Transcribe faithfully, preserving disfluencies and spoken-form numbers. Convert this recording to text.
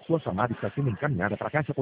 Sua chamada está sendo encaminhada para a caixa